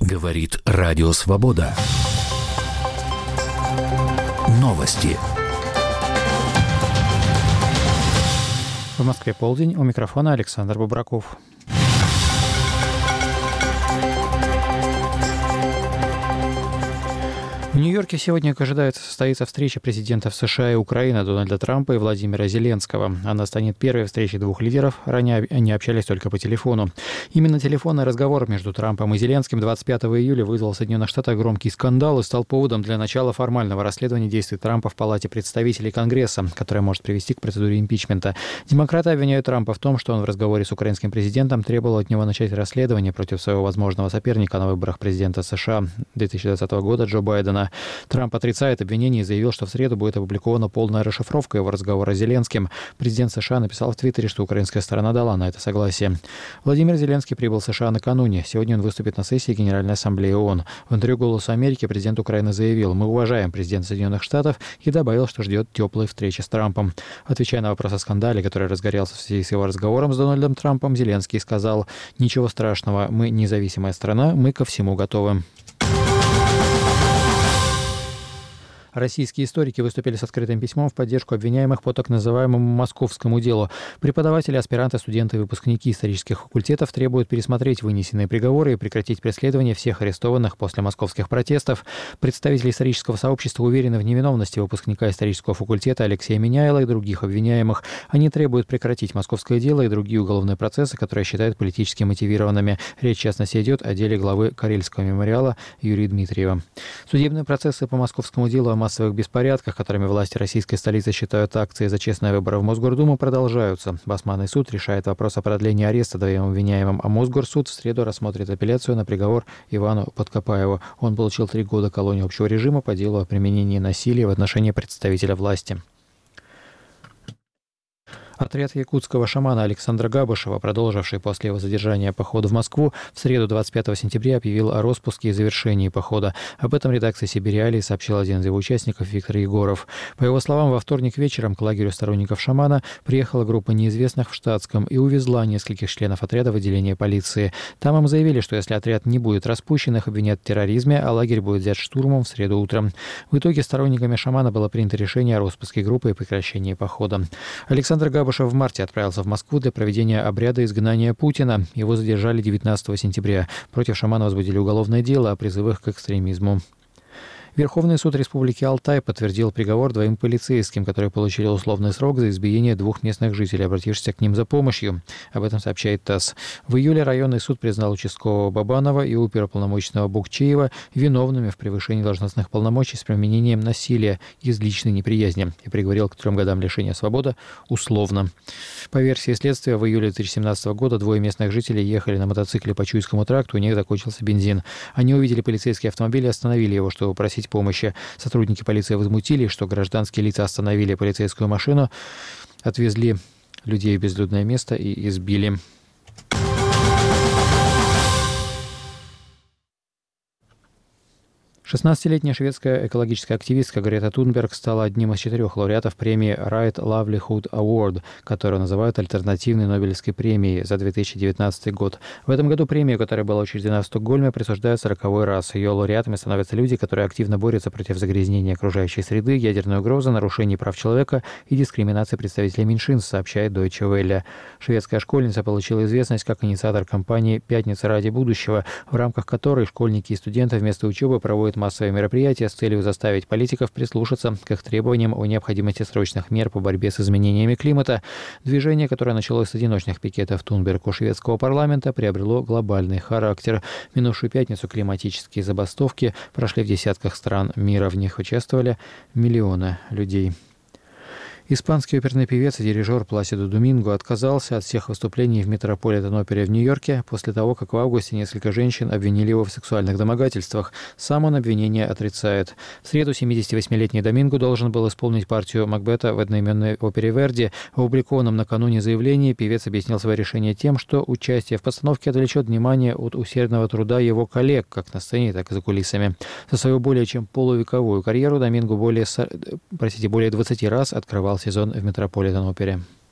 Говорит Радио Свобода. Новости. В Москве полдень. У микрофона Александр Бобраков. В Нью-Йорке сегодня ожидается состоится встреча президентов США и Украины Дональда Трампа и Владимира Зеленского. Она станет первой встречей двух лидеров. Ранее они общались только по телефону. Именно телефонный разговор между Трампом и Зеленским 25 июля вызвал в Соединенных Штатах громкий скандал и стал поводом для начала формального расследования действий Трампа в Палате представителей Конгресса, которое может привести к процедуре импичмента. Демократы обвиняют Трампа в том, что он в разговоре с украинским президентом требовал от него начать расследование против своего возможного соперника на выборах президента США 2020 года Джо Байдена. Трамп отрицает обвинение и заявил, что в среду будет опубликована полная расшифровка его разговора с Зеленским. Президент США написал в Твиттере, что украинская сторона дала на это согласие. Владимир Зеленский прибыл в США накануне. Сегодня он выступит на сессии Генеральной Ассамблеи ООН. В интервью «Голосу Америки» президент Украины заявил: «Мы уважаем президента Соединенных Штатов», и добавил, что ждет теплой встречи с Трампом. Отвечая на вопрос о скандале, который разгорелся в связи с его разговором с Дональдом Трампом, Зеленский сказал: «Ничего страшного, мы независимая страна, мы ко всему готовы». Российские историки выступили с открытым письмом в поддержку обвиняемых по так называемому московскому делу. Преподаватели, аспиранты, студенты и выпускники исторических факультетов требуют пересмотреть вынесенные приговоры и прекратить преследование всех арестованных после московских протестов. Представители исторического сообщества уверены в невиновности выпускника исторического факультета Алексея Миняйла и других обвиняемых. Они требуют прекратить московское дело и другие уголовные процессы, которые считают политически мотивированными. Речь, в частности, идет о деле главы Карельского мемориала Юрия Дмитриева. Судебные процессы по московскому делу о массовых беспорядках, которыми власти российской столицы считают акции за честные выборы в Мосгордуму, продолжаются. Басманный суд решает вопрос о продлении ареста двоим обвиняемым, а Мосгорсуд в среду рассмотрит апелляцию на приговор Ивану Подкопаеву. Он получил 3 года колонии общего режима по делу о применении насилия в отношении представителя власти. Отряд якутского шамана Александра Габышева, продолживший после его задержания поход в Москву, в среду 25 сентября объявил о распуске и завершении похода. Об этом редакция «Сибириалии» сообщил один из его участников Виктор Егоров. По его словам, во вторник вечером к лагерю сторонников шамана приехала группа неизвестных в штатском и увезла нескольких членов отряда в отделение полиции. Там им заявили, что если отряд не будет распущен, их обвинят в терроризме, а лагерь будет взят штурмом в среду утром. В итоге сторонниками шамана было принято решение о распуске группы и прекращении похода. Александр Габышев в марте отправился в Москву для проведения обряда изгнания Путина. Его задержали 19 сентября. Против шамана возбудили уголовное дело о призывах к экстремизму. Верховный суд Республики Алтай подтвердил приговор двоим полицейским, которые получили условный срок за избиение 2 местных жителей, обратившихся к ним за помощью. Об этом сообщает ТАСС. В июле районный суд признал участкового Бабанова и оперуполномоченного Букчеева виновными в превышении должностных полномочий с применением насилия из личной неприязни и приговорил к 3 годам лишения свободы условно. По версии следствия, в июле 2017 года 2 местных жителей ехали на мотоцикле по Чуйскому тракту, у них закончился бензин. Они увидели полицейский автомобиль и остановили его, чтобы просить помощи. Сотрудники полиции возмутились, что гражданские лица остановили полицейскую машину, отвезли людей в безлюдное место и избили. 16-летняя шведская экологическая активистка Грета Тунберг стала одним из 4 лауреатов премии Right Livelihood Award, которую называют альтернативной Нобелевской премией за 2019 год. В этом году премию, которая была учреждена в Стокгольме, присуждают 40-й раз. Ее лауреатами становятся люди, которые активно борются против загрязнения окружающей среды, ядерной угрозы, нарушений прав человека и дискриминации представителей меньшинств, сообщает Deutsche Welle. Шведская школьница получила известность как инициатор кампании «Пятница ради будущего», в рамках которой школьники и студенты вместо учебы проводят массовые мероприятия с целью заставить политиков прислушаться к их требованиям о необходимости срочных мер по борьбе с изменениями климата. Движение, которое началось с одиночных пикетов Тунберг у шведского парламента, приобрело глобальный характер. В минувшую пятницу климатические забастовки прошли в десятках стран мира. В них участвовали миллионы людей. Испанский оперный певец и дирижер Пласидо Доминго отказался от всех выступлений в Метрополитен-опере в Нью-Йорке после того, как в августе несколько женщин обвинили его в сексуальных домогательствах. Сам он обвинения отрицает. В среду 78-летний Доминго должен был исполнить партию Макбета в одноименной опере Верди. В опубликованном накануне заявлении певец объяснил свое решение тем, что участие в постановке отвлечет внимание от усердного труда его коллег, как на сцене, так и за кулисами. За свою более чем полувековую карьеру Доминго более 20 раз открывал сезон в Метрополитен-опере.